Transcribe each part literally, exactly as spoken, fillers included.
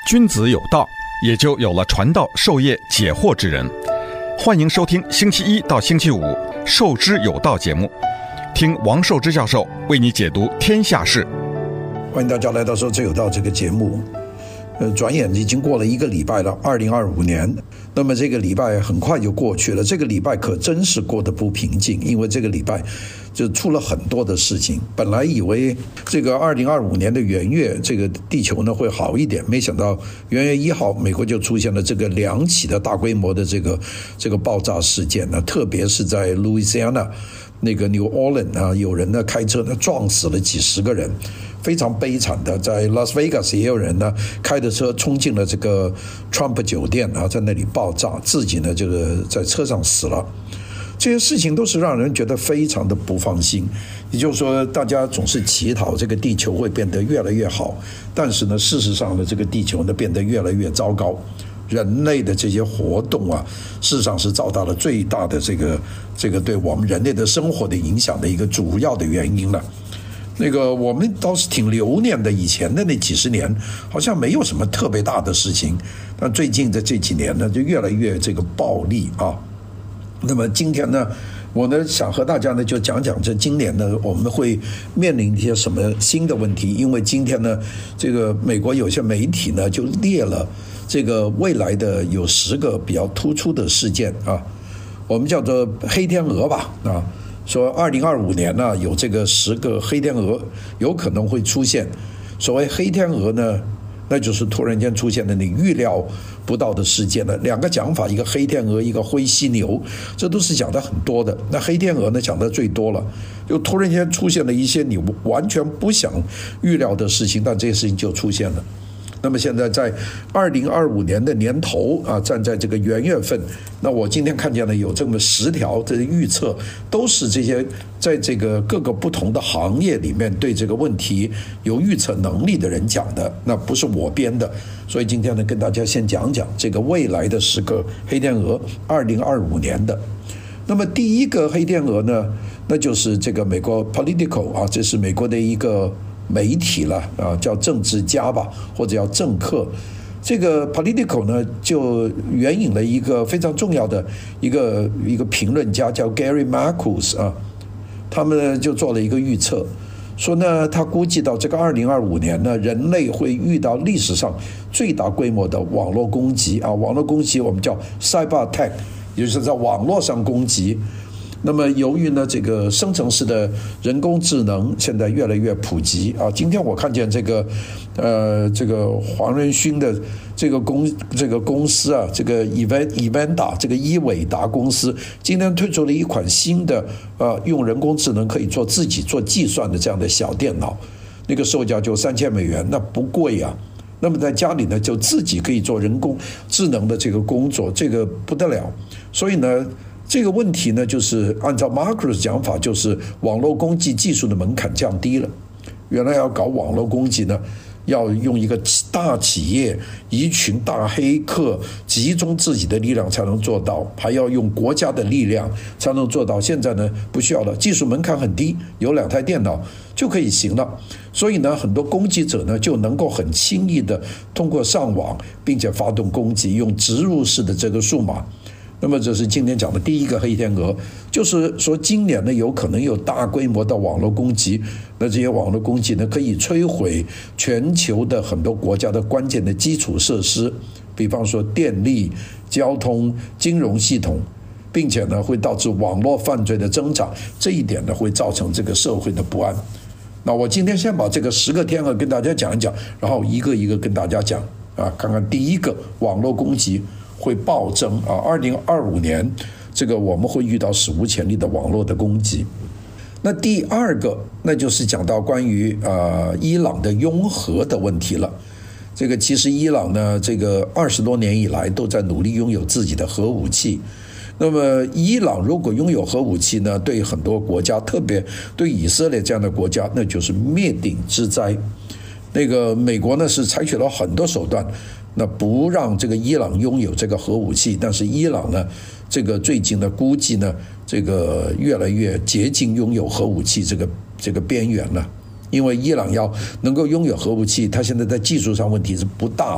君子有道，也就有了传道授业解惑之人。欢迎收听星期一到星期五《授之有道》节目，听王寿之教授为你解读天下事。 欢迎大家来到《授之有道》这个节目。呃，转眼已经过了一个礼拜了，二零二五年。那么这个礼拜很快就过去了，这个礼拜可真是过得不平静，因为这个礼拜就出了很多的事情。本来以为这个二零二五年的元月，这个地球呢会好一点，没想到元月一号，美国就出现了这个两起的大规模的这个这个爆炸事件呢，特别是在 Louisiana 那个 New Orleans 啊，有人呢开车呢撞死了几十个人。非常悲惨的，在 Las Vegas 也有人呢开着车冲进了这个 Trump 酒店啊，在那里爆炸，自己呢这个在车上死了。这些事情都是让人觉得非常的不放心。也就是说，大家总是祈祷这个地球会变得越来越好，但是呢，事实上呢，这个地球呢变得越来越糟糕。人类的这些活动啊，事实上是造大了最大的这个这个对我们人类的生活的影响的一个主要的原因了。那个我们倒是挺留念的，以前的那几十年好像没有什么特别大的事情，但最近的这几年呢，就越来越这个暴力啊。那么今天呢，我呢想和大家呢就讲讲这今年呢我们会面临一些什么新的问题，因为今天呢，这个美国有些媒体呢就列了这个未来的有十个比较突出的事件啊，我们叫做黑天鹅吧啊。说二零二五年呢，有这个十个黑天鹅有可能会出现。所谓黑天鹅呢，那就是突然间出现的你预料不到的事件了。两个讲法，一个黑天鹅，一个灰犀牛，这都是讲的很多的。那黑天鹅呢，讲的最多了，就突然间出现了一些你完全不想预料的事情，但这些事情就出现了。那么现在在二零二五年的年头啊，站在这个元月份，那我今天看见了有这么十条的预测，都是这些在这个各个不同的行业里面对这个问题有预测能力的人讲的，那不是我编的。所以今天呢，跟大家先讲讲这个未来的十个黑天鹅，二零二五年的。那么第一个黑天鹅呢，那就是这个美国 Politico 啊，这是美国的一个媒体了啊，叫政治家吧，或者叫政客。这个 Politico 呢，就援引了一个非常重要的一个一个评论家，叫 Gary Marcus 啊，他们呢就做了一个预测，说呢，他估计到这个二零二五年呢，人类会遇到历史上最大规模的网络攻击啊，网络攻击我们叫 cyber attack， 也就是在网络上攻击。那么由于呢，这个生成式的人工智能现在越来越普及啊。今天我看见这个，呃，这个黄仁勋的这个公这个公司啊，这个 Event Evenda 这个伊伟达公司今天推出了一款新的呃，用人工智能可以做自己做计算的这样的小电脑，那个售价就三千美元，那不贵啊。那么在家里呢，就自己可以做人工智能的这个工作，这个不得了。所以呢，这个问题呢，就是按照 Marcus 讲法，就是网络攻击技术的门槛降低了。原来要搞网络攻击呢，要用一个大企业、一群大黑客集中自己的力量才能做到，还要用国家的力量才能做到。现在呢，不需要了，技术门槛很低，有两台电脑就可以行了。所以呢，很多攻击者呢就能够很轻易的通过上网，并且发动攻击，用植入式的这个数码。那么这是今天讲的第一个黑天鹅，就是说今年呢有可能有大规模的网络攻击，那这些网络攻击呢可以摧毁全球的很多国家的关键的基础设施，比方说电力、交通、金融系统，并且呢会导致网络犯罪的增长，这一点呢会造成这个社会的不安。那我今天先把这个十个天鹅跟大家讲一讲，然后一个一个跟大家讲啊，看看第一个网络攻击会暴增啊！二零二五年，这个我们会遇到史无前例的网络的攻击。那第二个，那就是讲到关于呃伊朗的拥核的问题了。这个其实伊朗呢，这个二十多年以来都在努力拥有自己的核武器。那么伊朗如果拥有核武器呢，对很多国家，特别对以色列这样的国家，那就是灭顶之灾。那个美国呢是采取了很多手段，那不让这个伊朗拥有这个核武器，但是伊朗呢，这个最近的估计呢，这个越来越接近拥有核武器这个这个边缘了。因为伊朗要能够拥有核武器，它现在在技术上问题是不大了，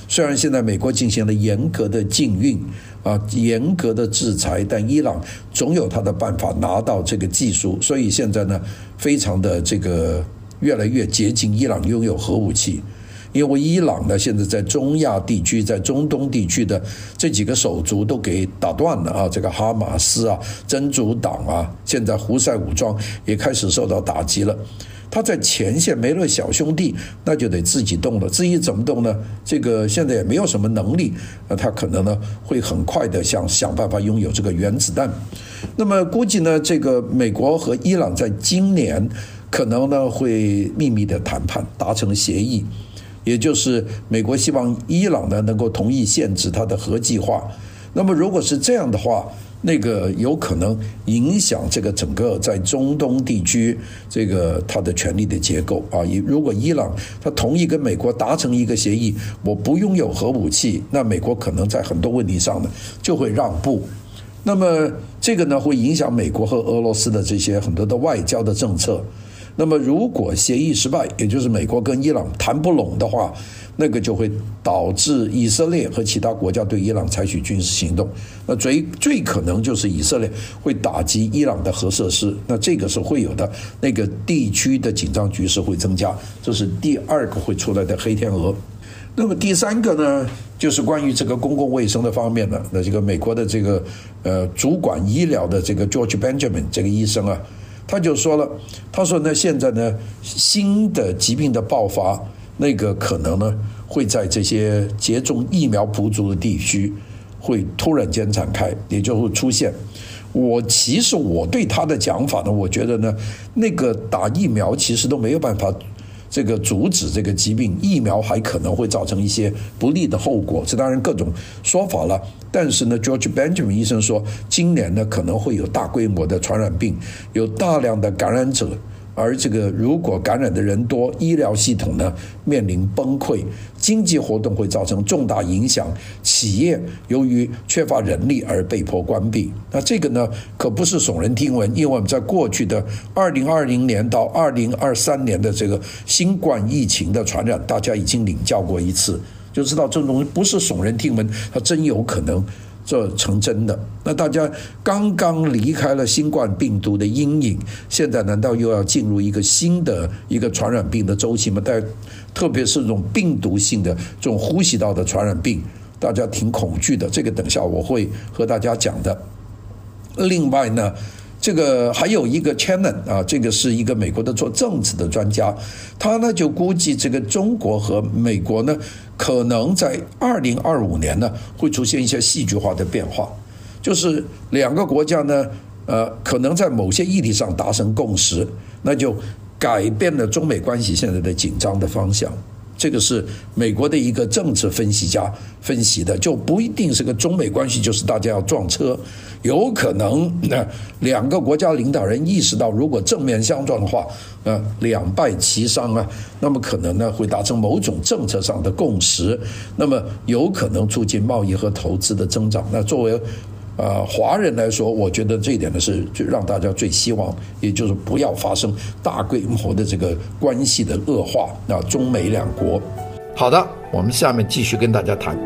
虽然现在美国进行了严格的禁运啊，严格的制裁，但伊朗总有他的办法拿到这个技术，所以现在呢，非常的这个越来越接近伊朗拥有核武器。因为伊朗呢，现在在中亚地区、在中东地区的这几个手足都给打断了啊，这个哈马斯啊、真主党啊，现在胡塞武装也开始受到打击了。他在前线没了小兄弟，那就得自己动了。至于怎么动呢？这个现在也没有什么能力，那他可能呢会很快的想想办法拥有这个原子弹。那么估计呢，这个美国和伊朗在今年可能呢会秘密的谈判，达成协议。也就是美国希望伊朗呢能够同意限制它的核计划。那么如果是这样的话，那个有可能影响这个整个在中东地区这个它的权力的结构啊。如果伊朗他同意跟美国达成一个协议，我不拥有核武器，那美国可能在很多问题上呢就会让步。那么这个呢会影响美国和俄罗斯的这些很多的外交的政策。那么如果协议失败，也就是美国跟伊朗谈不拢的话，那个就会导致以色列和其他国家对伊朗采取军事行动。那最最可能就是以色列会打击伊朗的核设施，那这个是会有的，那个地区的紧张局势会增加，这是第二个会出来的黑天鹅。那么第三个呢，就是关于这个公共卫生的方面呢，那这个美国的这个呃主管医疗的这个 George Benjamin 这个医生啊，他就说了，他说呢，现在呢，新的疾病的爆发，那个可能呢，会在这些接种疫苗不足的地区，会突然间展开，也就会出现。我其实我对他的讲法呢，我觉得呢，那个打疫苗其实都没有办法这个阻止这个疾病，疫苗还可能会造成一些不利的后果，这当然各种说法了。但是呢 George Benjamin 医生说，今年呢可能会有大规模的传染病，有大量的感染者，而这个如果感染的人多，医疗系统呢面临崩溃，经济活动会造成重大影响，企业由于缺乏人力而被迫关闭。那这个呢可不是耸人听闻，因为我们在过去的二零二零年到二零二三年的这个新冠疫情的传染，大家已经领教过一次，就知道这种东西不是耸人听闻，它真有可能这成真的。那大家刚刚离开了新冠病毒的阴影，现在难道又要进入一个新的一个传染病的周期吗？但特别是这种病毒性的这种呼吸道的传染病，大家挺恐惧的，这个等下我会和大家讲的。另外呢，这个还有一个 Channon 啊，这个是一个美国的做政治的专家，他呢就估计这个中国和美国呢可能在二零二五年呢会出现一些戏剧化的变化，就是两个国家呢呃可能在某些议题上达成共识，那就改变了中美关系现在的紧张的方向。这个是美国的一个政治分析家分析的，就不一定是个中美关系就是大家要撞车，有可能呃两个国家领导人意识到，如果正面相撞的话，呃两败齐伤啊，那么可能呢会达成某种政策上的共识，那么有可能促进贸易和投资的增长。那作为呃，华人来说，我觉得这一点呢是让大家最希望，也就是不要发生大规模的这个关系的恶化啊，中美两国。 好的，我们下面继续跟大家谈。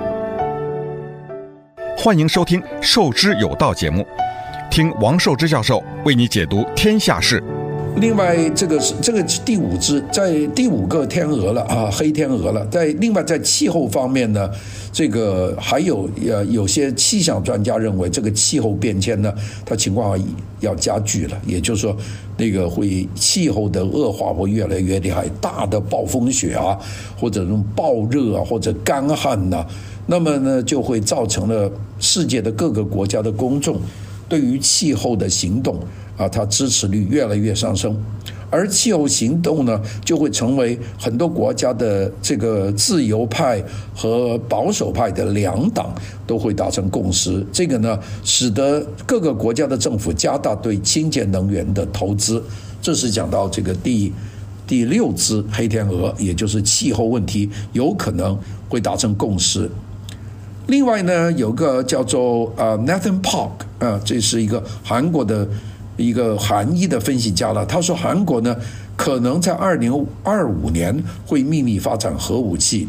欢迎收听《授之有道》节目，听王寿之教授为你解读天下事。 另外，这个是这个是第五只，在第五个天鹅了啊，黑天鹅了。在另外在气候方面呢，这个还有呃有些气象专家认为，这个气候变迁呢，它情况要加剧了，也就是说，那个会气候的恶化会越来越厉害，大的暴风雪啊，或者那种暴热啊，或者干旱呐、啊，那么呢就会造成了世界的各个国家的公众对于气候的行动啊，它支持率越来越上升，而气候行动呢，就会成为很多国家的这个自由派和保守派的两党都会达成共识。这个呢，使得各个国家的政府加大对清洁能源的投资。这是讲到这个第第六只黑天鹅，也就是气候问题有可能会达成共识。另外呢，有个叫做呃 Nathan Park 啊、呃，这是一个韩国的一个韩裔的分析家了。他说，韩国呢可能在二零二五年会秘密发展核武器。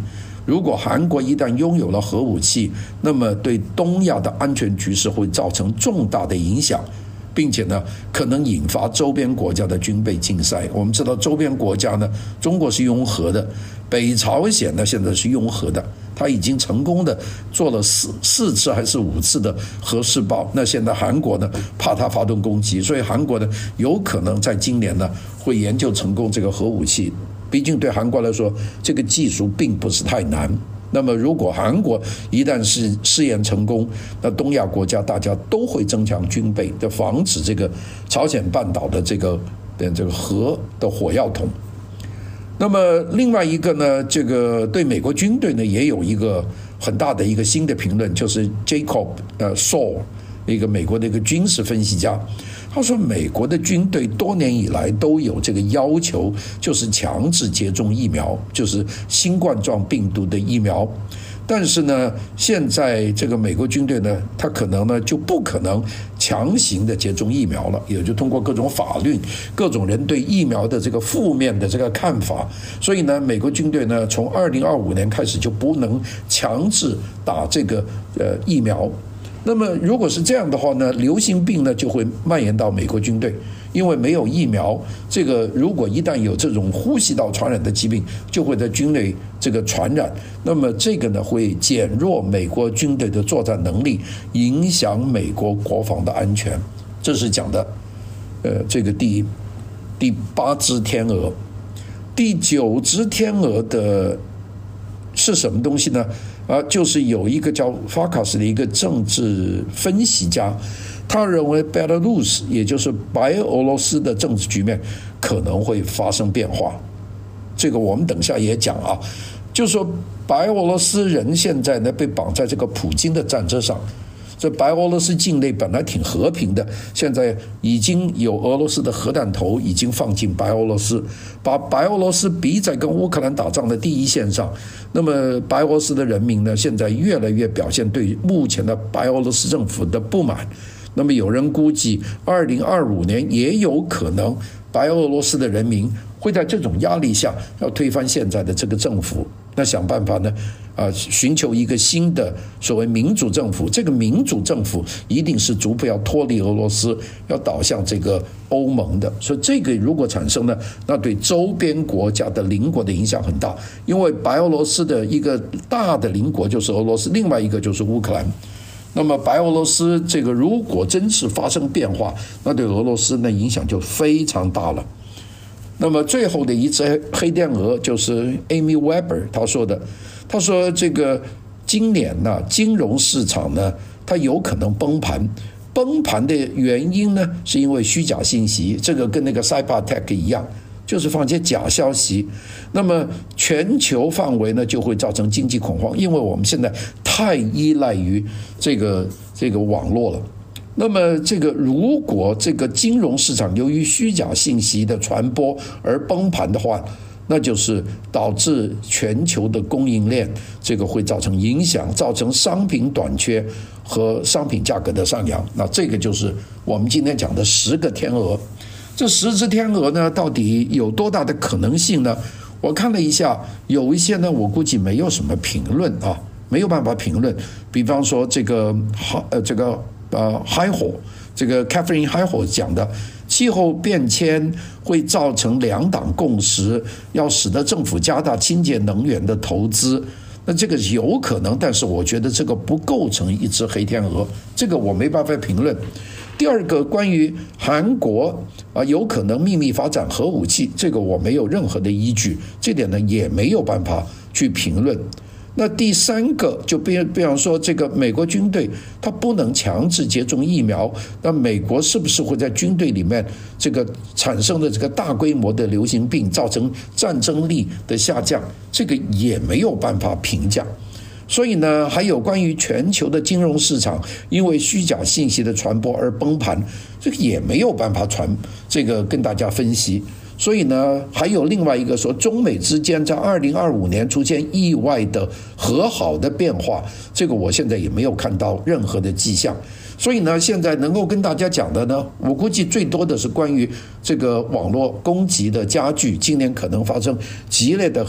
如果韩国一旦拥有了核武器，那么对东亚的安全局势会造成重大的影响，并且呢，可能引发周边国家的军备竞赛。我们知道周边国家呢，中国是拥核的，北朝鲜呢现在是拥核的，他已经成功的做了四四次还是五次的核试爆。那现在韩国呢，怕他发动攻击，所以韩国呢有可能在今年呢会研究成功这个核武器。毕竟对韩国来说，这个技术并不是太难。那么如果韩国一旦是试验成功，那东亚国家大家都会增强军备，的防止这个朝鲜半岛的这个这个核的火药桶。那么另外一个呢，这个对美国军队呢也有一个很大的一个新的评论，就是 Jacob 呃 Saul 一个美国的一个军事分析家，他说美国的军队多年以来都有这个要求，就是强制接种疫苗，就是新冠状病毒的疫苗。但是呢，现在这个美国军队呢，他可能呢就不可能强行的接种疫苗了，也就通过各种法律、各种人对疫苗的这个负面的这个看法，所以呢，美国军队呢从二零二五年开始就不能强制打这个呃疫苗。那么如果是这样的话呢，流行病呢就会蔓延到美国军队，因为没有疫苗，这个如果一旦有这种呼吸道传染的疾病，就会在军内这个传染，那么这个呢会减弱美国军队的作战能力，影响美国国防的安全。这是讲的呃这个第第八只天鹅。第九只天鹅的是什么东西呢？啊，就是有一个叫法卡斯的一个政治分析家，他认为 Belarus 也就是白俄罗斯的政治局面可能会发生变化。这个我们等下也讲啊，就是说白俄罗斯人现在呢被绑在这个普京的战车上。这白俄罗斯境内本来挺和平的，现在已经有俄罗斯的核弹头已经放进白俄罗斯，把白俄罗斯逼在跟乌克兰打仗的第一线上。那么白俄罗斯的人民呢，现在越来越表现对目前的白俄罗斯政府的不满。那么有人估计二零二五年也有可能白俄罗斯的人民会在这种压力下要推翻现在的这个政府，那想办法呢啊，寻求一个新的所谓民主政府。这个民主政府一定是逐步要脱离俄罗斯，要导向这个欧盟的。所以这个如果产生呢，那对周边国家的邻国的影响很大，因为白俄罗斯的一个大的邻国就是俄罗斯，另外一个就是乌克兰。那么白俄罗斯这个如果真是发生变化，那对俄罗斯的影响就非常大了。那么最后的一只黑天鹅就是 Amy Weber 他说的，他说这个今年呢，金融市场呢，它有可能崩盘。崩盘的原因呢，是因为虚假信息，这个跟那个 Cybertech 一样，就是放些假消息。那么全球范围呢，就会造成经济恐慌，因为我们现在太依赖于这个这个网络了。那么这个如果这个金融市场由于虚假信息的传播而崩盘的话，那就是导致全球的供应链这个会造成影响，造成商品短缺和商品价格的上扬。那这个就是我们今天讲的十个天鹅。这十只天鹅呢，到底有多大的可能性呢？我看了一下，有一些呢，我估计没有什么评论啊，没有办法评论。比方说这个呃这个呃海火，这个 Catherine 海火讲的，气候变迁会造成两党共识，要使得政府加大清洁能源的投资。那这个有可能，但是我觉得这个不构成一只黑天鹅，这个我没办法评论。第二个，关于韩国啊有可能秘密发展核武器，这个我没有任何的依据，这点呢也没有办法去评论。那第三个，就比比方说这个美国军队它不能强制接种疫苗，那美国是不是会在军队里面这个产生的这个大规模的流行病，造成战争力的下降，这个也没有办法评价。所以呢，还有关于全球的金融市场因为虚假信息的传播而崩盘，这个也没有办法传这个跟大家分析。所以呢，还有另外一个说，中美之间在二零二五年出现意外的和好的变化，这个我现在也没有看到任何的迹象。所以呢，现在能够跟大家讲的呢，我估计最多的是关于这个网络攻击的加剧，今年可能发生激烈的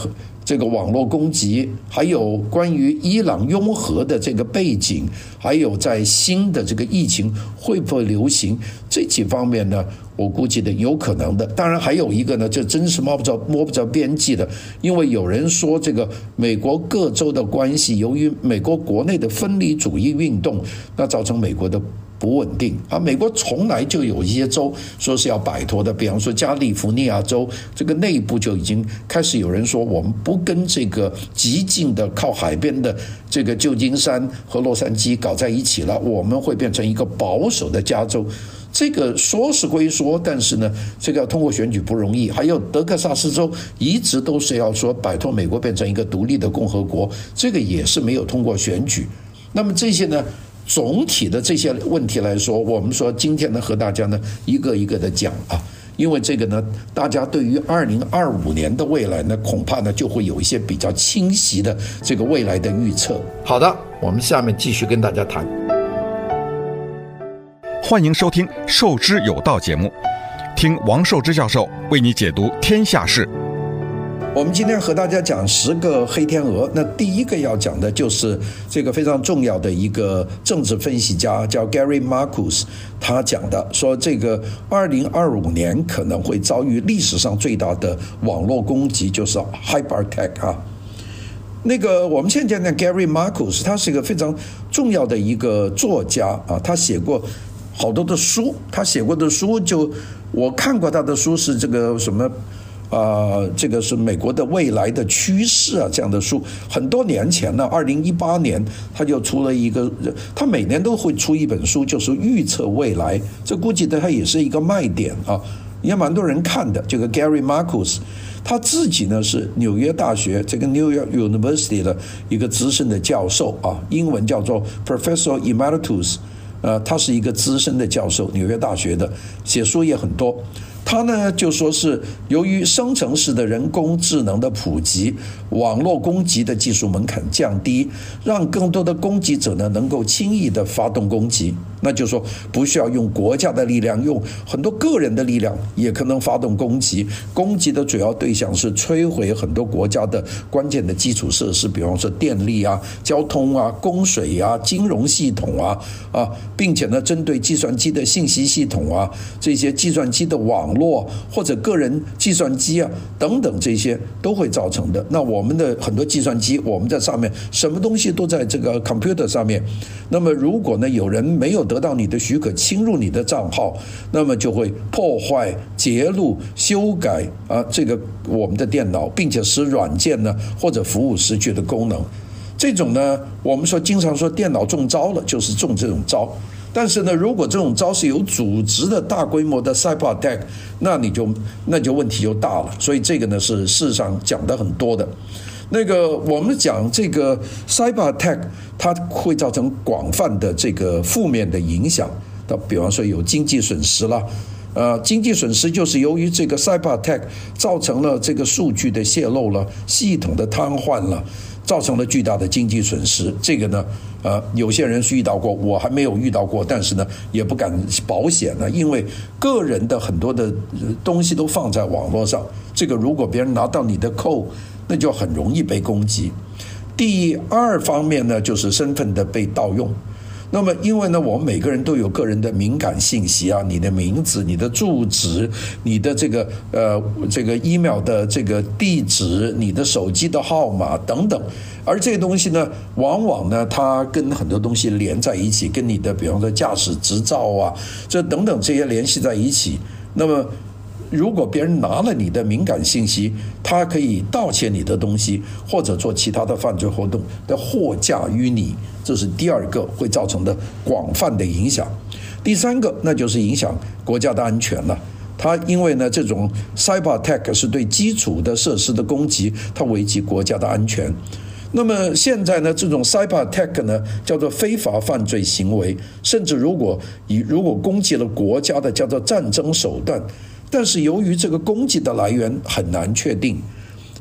这个网络攻击，还有关于伊朗拥核的这个背景，还有在新的这个疫情会不会流行，这几方面呢，我估计的有可能的。当然还有一个呢，这真是摸不着摸不着边际的，因为有人说这个美国各州的关系，由于美国国内的分离主义运动，那造成美国的不稳定啊！美国从来就有一些州说是要摆脱的，比方说加利福尼亚州，这个内部就已经开始有人说，我们不跟这个极近的靠海边的这个旧金山和洛杉矶搞在一起了，我们会变成一个保守的加州。这个说是归说，但是呢，这个要通过选举不容易。还有德克萨斯州一直都是要说摆脱美国变成一个独立的共和国，这个也是没有通过选举。那么这些呢？总体的这些问题来说，我们说今天呢和大家呢一个一个的讲啊，因为这个呢，大家对于二零二五年的未来呢，恐怕呢就会有一些比较清晰的这个未来的预测。 好的，我们下面继续跟大家谈。 欢迎收听《授之有道》节目，听王寿之教授为你解读天下事。 我们今天和大家讲十个黑天鹅，那第一个要讲的就是这个非常重要的一个政治分析家叫 Gary Marcus， 他讲的说这个二零二五年可能会遭遇历史上最大的网络攻击，就是 Hypertech 啊。那个我们现在的 Gary Marcus， 他是一个非常重要的一个作家啊，他写过好多的书，他写过的书就我看过他的书是这个什么。啊、呃，这个是美国的未来的趋势啊，这样的书很多年前呢，二零一八年他就出了一个，他每年都会出一本书，就是预测未来，这估计的他也是一个卖点啊，也蛮多人看的。这个 Gary Marcus， 他自己呢是纽约大学这个 New York University 的一个资深的教授啊，英文叫做 Professor Emeritus， 呃，他是一个资深的教授，纽约大学的，写书也很多。他呢就说是由于生成式的人工智能的普及，网络攻击的技术门槛降低，让更多的攻击者呢能够轻易的发动攻击。那就是说不需要用国家的力量，用很多个人的力量也可能发动攻击。攻击的主要对象是摧毁很多国家的关键的基础设施，比方说电力啊、交通啊、供水啊、金融系统啊啊，并且呢针对计算机的信息系统啊，这些计算机的网络或者个人计算机啊等等，这些都会造成的。那我们的很多计算机，我们在上面什么东西都在这个 computer 上面，那么如果呢有人没有得到你的许可侵入你的账号，那么就会破坏、揭露、修改啊这个我们的电脑，并且使软件呢或者服务失去的功能。这种呢，我们说经常说电脑中招了，就是中这种招。但是呢，如果这种招是有组织的大规模的 cyber attack， 那你就那就问题就大了。所以这个呢是事实上讲的很多的。那个我们讲这个 cyber attack， 它会造成广泛的这个负面的影响。比方说有经济损失啦，呃，经济损失就是由于这个 cyber attack 造成了这个数据的泄露了，系统的瘫痪了。造成了巨大的经济损失，这个呢，呃，有些人是遇到过，我还没有遇到过，但是呢，也不敢保险呢，因为个人的很多的东西都放在网络上，这个如果别人拿到你的 code， 那就很容易被攻击。第二方面呢，就是身份的被盗用。那么因为呢我们每个人都有个人的敏感信息啊，你的名字、你的住址、你的这个呃这个 email 的这个地址、你的手机的号码等等，而这些东西呢往往呢它跟很多东西连在一起，跟你的比方说驾驶执照啊这等等这些联系在一起。那么如果别人拿了你的敏感信息，他可以盗窃你的东西，或者做其他的犯罪活动的货架于你，这是第二个会造成的广泛的影响。第三个那就是影响国家的安全了。它因为呢这种 cyber attack 是对基础的设施的攻击，它危及国家的安全。那么现在呢这种 cyber attack 呢叫做非法犯罪行为，甚至如果以如果攻击了国家的叫做战争手段。但是由于这个攻击的来源很难确定，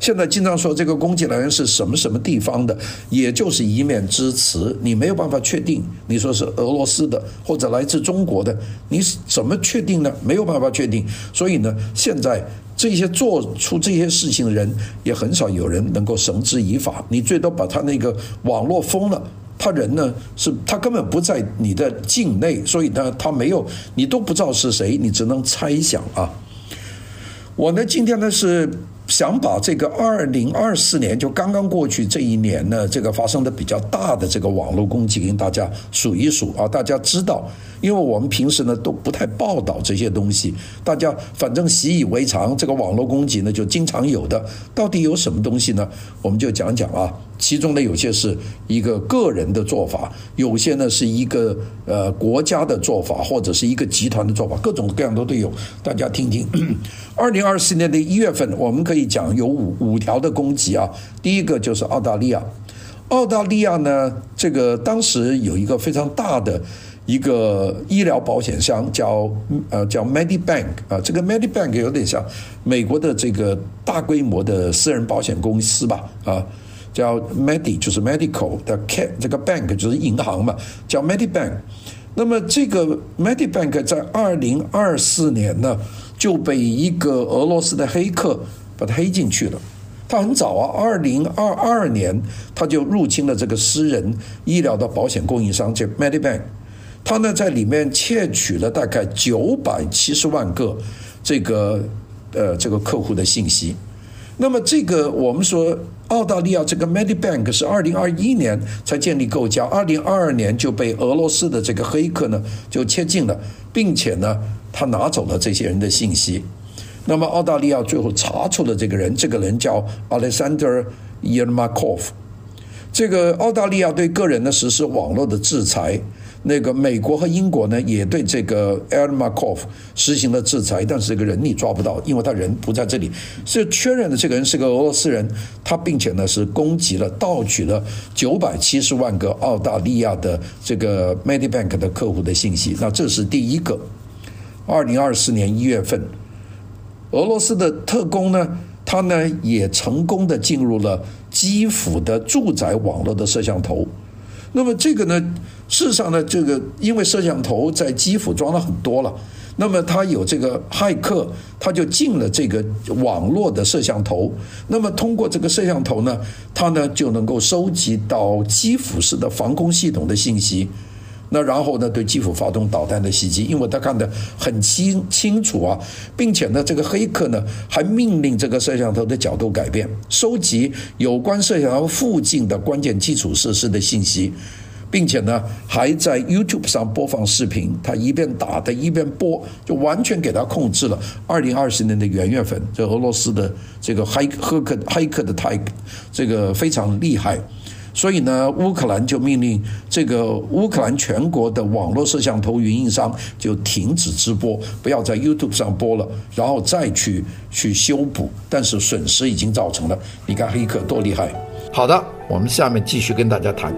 现在经常说这个攻击来源是什么什么地方的，也就是一面之词，你没有办法确定。你说是俄罗斯的或者来自中国的，你怎么确定呢？没有办法确定。所以呢，现在这些做出这些事情的人，也很少有人能够绳之以法。你最多把他那个网络封了。他人呢是他根本不在你的境内，所以呢他没有，你都不知道是谁，你只能猜想啊。我呢今天呢是想把这个二零二四年就刚刚过去这一年呢，这个发生的比较大的这个网络攻击跟大家数一数啊，大家知道，因为我们平时呢都不太报道这些东西，大家反正习以为常，这个网络攻击呢就经常有的，到底有什么东西呢？我们就讲讲啊。其中呢，有些是一个个人的做法，有些呢是一个呃国家的做法，或者是一个集团的做法，各种各样都都有。大家听听。二零二四年的一月份，我们可以讲有五五条的攻击啊。第一个就是澳大利亚，澳大利亚呢，这个当时有一个非常大的一个医疗保险商叫呃叫 Medibank 啊，这个 Medibank 有点像美国的这个大规模的私人保险公司吧啊。叫 Medi 就是 medical 的 K 这个 bank 就是银行嘛，叫 Medibank。那么这个 Medibank 在二零二四年呢就被一个俄罗斯的黑客把它黑进去了。他很早啊，二零二二年他就入侵了这个私人医疗的保险供应商叫 Medibank。他呢在里面窃取了大概九百七十万个这个呃这个客户的信息。那么这个我们说澳大利亚这个 Medibank 是二零二一年才建立构架，二零二二年就被俄罗斯的这个黑客呢就窃进了，并且呢他拿走了这些人的信息。那么澳大利亚最后查出了这个人，这个人叫 Alexander Yermakov。这个澳大利亚对个人呢实施网络的制裁，那个美国和英国呢也对这个 Yermakov 实行了制裁，但是这个人你抓不到，因为他人不在这里，是确认的这个人是个俄罗斯人，他并且呢是攻击了盗取了九百七十万个澳大利亚的这个 Medibank 的客户的信息。那这是第一个。二零二四年一月份，俄罗斯的特工呢他呢也成功的进入了基辅的住宅网络的摄像头。那么这个呢事实上呢这个因为摄像头在基辅装了很多了，那么他有这个骇客他就进了这个网络的摄像头，那么通过这个摄像头呢他呢就能够收集到基辅市的防空系统的信息，那然后呢对基辅发动导弹的袭击，因为他看得很清清楚啊，并且呢这个黑客呢还命令这个摄像头的角度改变，收集有关摄像头附近的关键基础设施的信息，并且呢还在 YouTube 上播放视频，他一边打的一边播，就完全给他控制了。二零二零年的元月份，这俄罗斯的这个黑客黑客的太这个非常厉害。所以呢，乌克兰就命令这个乌克兰全国的网络摄像头运营商就停止直播，不要在 YouTube 上播了，然后再去去修补，但是损失已经造成了。你看黑客多厉害！ 好的，我们下面继续跟大家谈。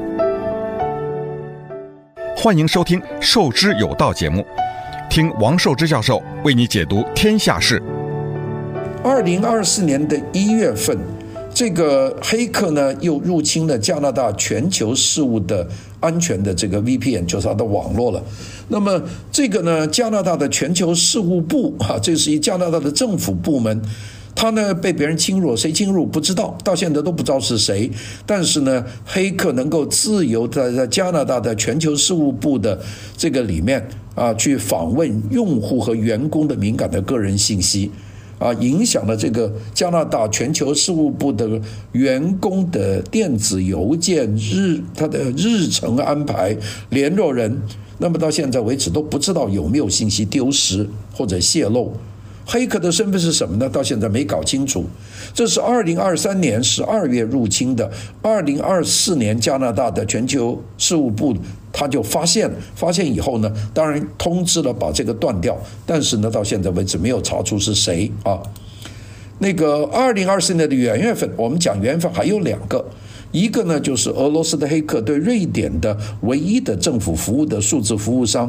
欢迎收听《授之有道》节目，听王寿之教授为你解读天下事。 二零二四年的一月份。这个黑客呢又入侵了加拿大全球事务的安全的这个 V P N， 就是它的网络了。那么这个呢，加拿大的全球事务部啊，这是一加拿大的政府部门，它呢被别人侵入，谁侵入不知道，到现在都不知道是谁。但是呢，黑客能够自由的在加拿大的全球事务部的这个里面啊，去访问用户和员工的敏感的个人信息。啊，影响了这个加拿大全球事务部的员工的电子邮件日他的日程安排、联络人，那么到现在为止都不知道有没有信息丢失或者泄露。黑客的身份是什么呢？到现在没搞清楚。这是二零二三年十二月入侵的，二零二四年加拿大的全球事务部他就发现，发现以后呢，当然通知了把这个断掉，但是呢，到现在为止没有查出是谁啊。那个二零二四年的元月份，我们讲元月份还有两个。一个呢，就是俄罗斯的黑客对瑞典的唯一的政府服务的数字服务商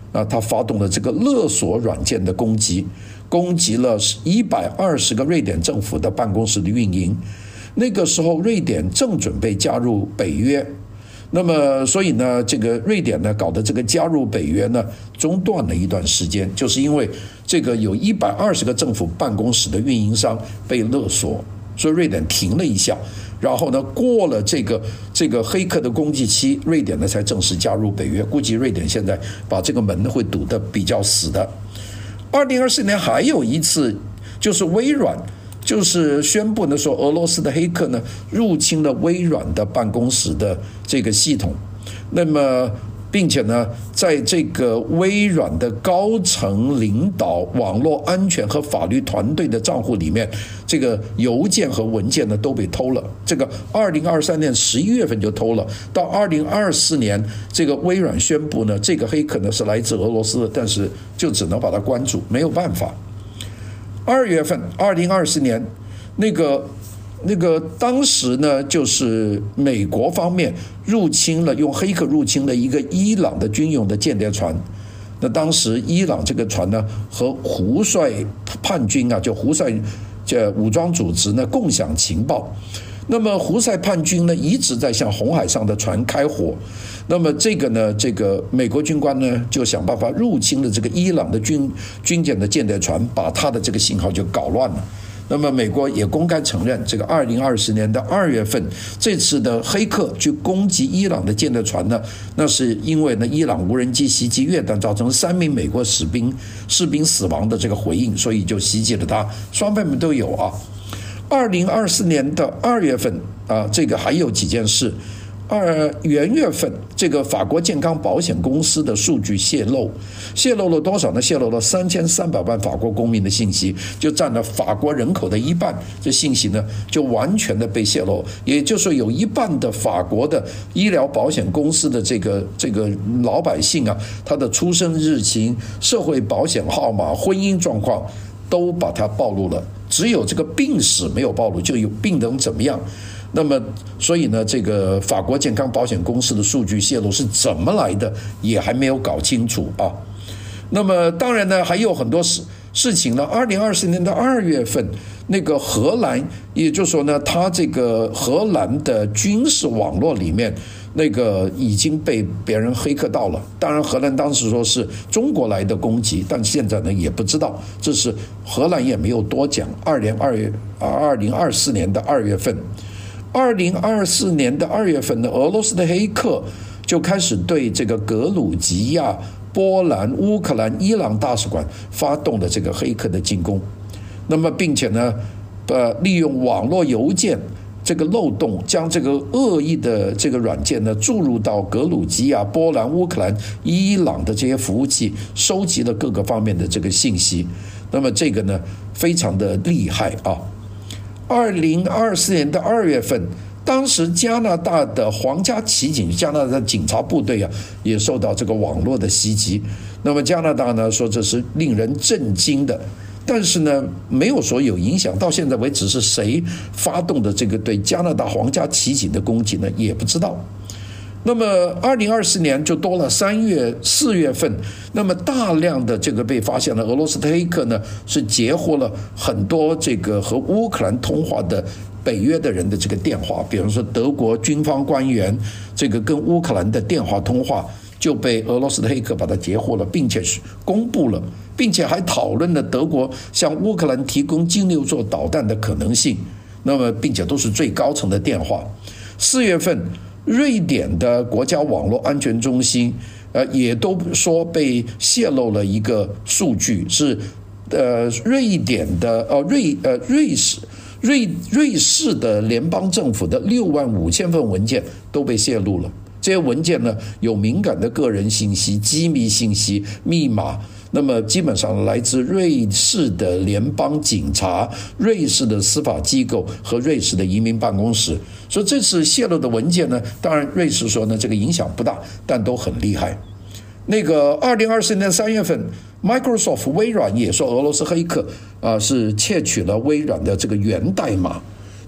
啊，他发动了这个勒索软件的攻击，攻击了一百二十个瑞典政府的办公室的运营。那个时候，瑞典正准备加入北约，那么所以呢，这个瑞典呢搞的这个加入北约呢中断了一段时间，就是因为这个有一百二十个政府办公室的运营商被勒索，所以瑞典停了一下。然后呢，过了这个这个黑客的攻击期，瑞典呢才正式加入北约。估计瑞典现在把这个门会堵得比较死的。二零二四年还有一次，就是微软就是宣布呢说，俄罗斯的黑客呢入侵了微软的办公室的这个系统，那么并且呢，在这个微软的高层领导、网络安全和法律团队的账户里面，这个邮件和文件呢都被偷了。这个二零二三年十一月份就偷了，到二零二四年，这个微软宣布呢，这个黑客呢是来自俄罗斯的，但是就只能把它关住，没有办法。二月份，二零二四年，那个。那个当时呢，就是美国方面入侵了，用黑客入侵了一个伊朗的军用的间谍船。那当时伊朗这个船呢，和胡帅叛军啊，就胡帅这武装组织呢共享情报。那么胡塞叛军呢一直在向红海上的船开火。那么这个呢，这个美国军官呢就想办法入侵了这个伊朗的军军舰的间谍船，把他的这个信号就搞乱了。那么美国也公开承认，这个二零二零年的二月份，这次的黑客去攻击伊朗的间谍船呢，那是因为呢伊朗无人机袭击约旦，造成三名美国士兵士兵死亡的这个回应，所以就袭击了他，双方面都有啊。二零二四年的二月份啊，这个还有几件事。二元月份，这个法国健康保险公司的数据泄露，泄露了多少呢？泄露了三千三百万法国公民的信息，就占了法国人口的一半。这信息呢，就完全的被泄露，也就是说，有一半的法国的医疗保险公司的这个这个老百姓啊，他的出生日期、社会保险号码、婚姻状况都把它暴露了，只有这个病史没有暴露，就有病能怎么样？那么，所以呢，这个法国健康保险公司的数据泄露是怎么来的，也还没有搞清楚啊。那么，当然呢，还有很多事事情呢。二零二四年的二月份，那个荷兰，也就是说呢，它这个荷兰的军事网络里面，那个已经被别人黑客到了。当然，荷兰当时说是中国来的攻击，但现在呢也不知道，这是荷兰也没有多讲。二零二月啊，二零二四年的二月份。二零二四年的二月份呢，俄罗斯的黑客就开始对这个格鲁吉亚、波兰、乌克兰、伊朗大使馆发动了这个黑客的进攻。那么，并且呢，呃，利用网络邮件这个漏洞，将这个恶意的这个软件呢注入到格鲁吉亚、波兰、乌克兰、伊朗的这些服务器，收集了各个方面的这个信息。那么，这个呢，非常的厉害啊。二零二四年的二月份，当时加拿大的皇家骑警、加拿大的警察部队啊，也受到这个网络的袭击。那么加拿大呢说这是令人震惊的，但是呢没有说有影响。到现在为止是谁发动的这个对加拿大皇家骑警的攻击呢？也不知道。那么二零二四年就多了三月四月份，那么大量的这个被发现了俄罗斯的黑客呢是截获了很多这个和乌克兰通话的北约的人的这个电话，比如说德国军方官员这个跟乌克兰的电话通话就被俄罗斯的黑客把它截获了，并且是公布了，并且还讨论了德国向乌克兰提供金牛座导弹的可能性，那么并且都是最高层的电话。四月份瑞典的国家网络安全中心，呃，也都说被泄露了一个数据，是，呃，瑞典的，呃，瑞，呃，瑞士，瑞瑞士的联邦政府的六万五千份文件都被泄露了。这些文件呢，有敏感的个人信息、机密信息、密码。那么基本上来自瑞士的联邦警察、瑞士的司法机构和瑞士的移民办公室。所以这次泄露的文件呢，当然瑞士说呢这个影响不大，但都很厉害。那个二零二四年三月份 ，Microsoft 微软也说俄罗斯黑客啊、呃、是窃取了微软的这个源代码。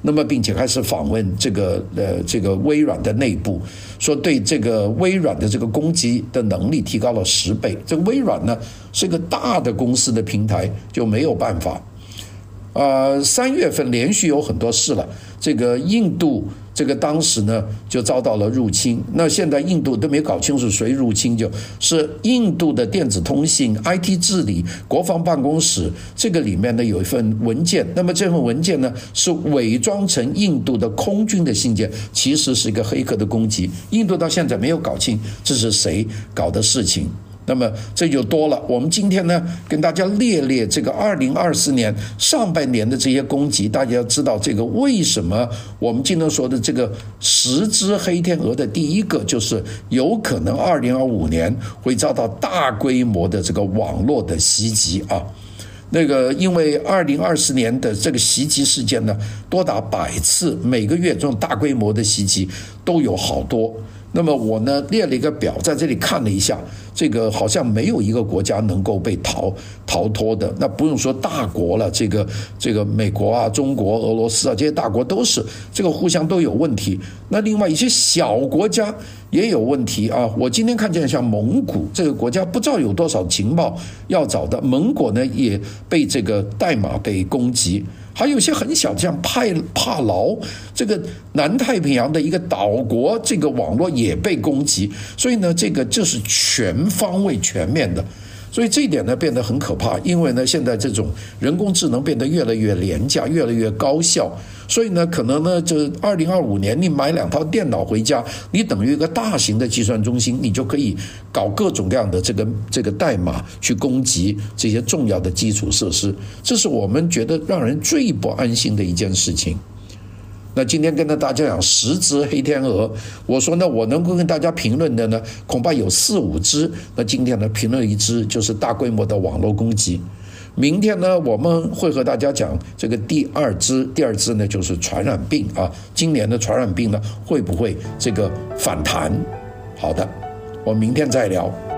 那么并且开始访问这个呃这个微软的内部，说对这个微软的这个攻击的能力提高了十倍。这个微软呢是个大的公司的平台，就没有办法。呃，三月份连续有很多事了。这个印度，这个当时呢就遭到了入侵。那现在印度都没搞清楚谁入侵，就是印度的电子通信、I T 治理、国防办公室，这个里面呢有一份文件。那么这份文件呢是伪装成印度的空军的信件，其实是一个黑客的攻击。印度到现在没有搞清这是谁搞的事情。那么这就多了。我们今天呢，跟大家列列这个二零二四年上半年的这些攻击，大家要知道这个为什么我们经常说的这个十只黑天鹅的第一个就是有可能二零二五年会遭到大规模的这个网络的袭击啊。那个因为二零二四年的这个袭击事件呢，多达百次，每个月这种大规模的袭击都有好多。那么我呢列了一个表，在这里看了一下，这个好像没有一个国家能够被逃逃脱的。那不用说大国了，这个这个美国啊、中国、俄罗斯啊，这些大国都是这个互相都有问题。那另外一些小国家也有问题啊。我今天看见像蒙古这个国家，不知道有多少情报要找的，蒙古呢也被这个代码被攻击。还有一些很小的，像派帕劳这个南太平洋的一个岛国，这个网络也被攻击。所以呢，这个就是全方位、全面的。所以这一点呢变得很可怕，因为呢现在这种人工智能变得越来越廉价，越来越高效。所以呢，可能呢，这二零二五年你买两套电脑回家，你等于一个大型的计算中心，你就可以搞各种各样的这个这个代码去攻击这些重要的基础设施。这是我们觉得让人最不安心的一件事情。那今天跟大家讲十只黑天鹅，我说呢，我能够跟大家评论的呢，恐怕有四五只。那今天呢，评论一只就是大规模的网络攻击。明天呢，我们会和大家讲这个第二支，第二支呢就是传染病啊。今年的传染病呢会不会这个反弹？好的，我们明天再聊。